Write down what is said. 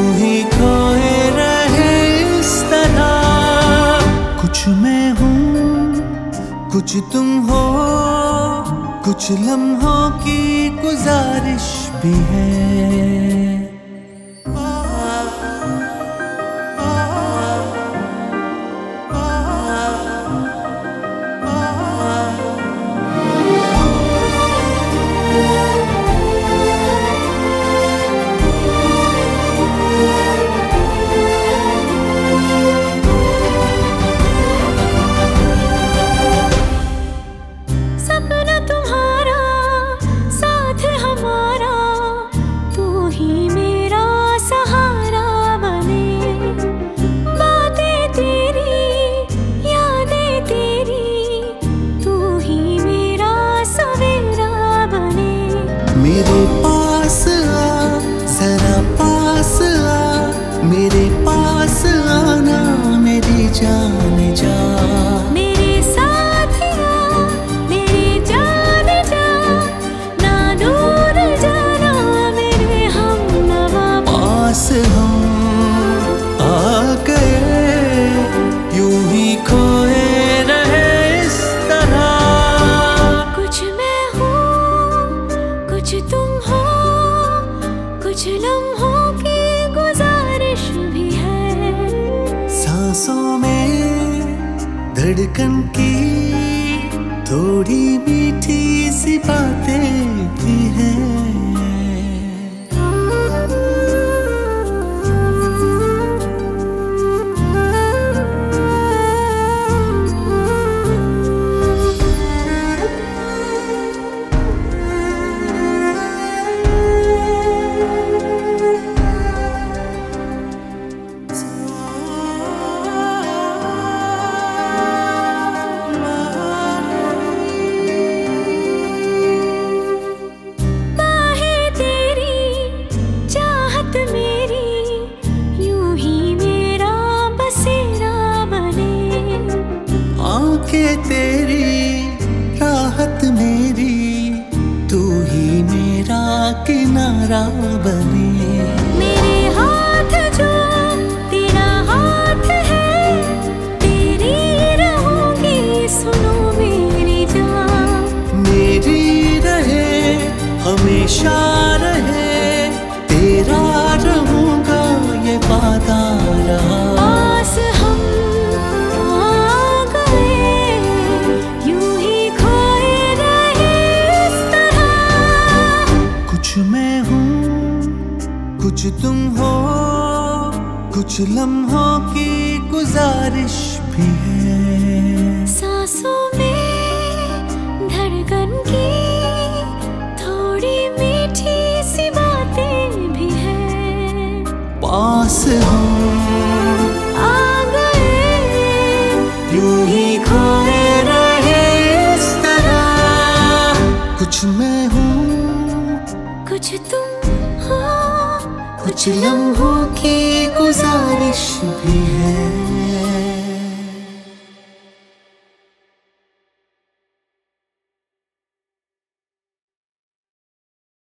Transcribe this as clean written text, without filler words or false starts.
ही खोए रहे इस तरह। कुछ मैं हूँ कुछ तुम हो, कुछ लम्हों की गुजारिश भी है। मेरे पास आ, जरा पास आ, मेरे पास आना मेरी जान जा। मेरे साथ आ, मेरे जान जा, ना दूर जाना मेरे हमनवा। पास हम आ गए, यूं ही खोए रहे इस तरह। कुछ मैं हूँ कुछ तुम हो, कुछ लम्हों की गुजारिश भी है। सांसों में धड़कन की थोड़ी मीठी सी बातें भी हैं। आंखें तेरी राहत मेरी, तू ही मेरा किनारा बने। मेरे हाथ जो तेरा हाथ है, तेरी रहूंगी सुनो मेरी जान। मेरी रहे हमेशा रहे, तेरा रहूंगा ये वादा रहा। पास हम आ गए, यूं ही खोए रहे इस तरह। कुछ मैं हूँ कुछ तुम हो, कुछ लम्हों की गुजारिश भी है। सांसों में धड़कन की थोड़ी मीठी सी बातें भी हैं। पास हम आ गए, यूं ही खोए रहे इस तरह। कुछ मैं हूँ कुछ तुम हो, कुछ लम्हों की गुजारिश भी है।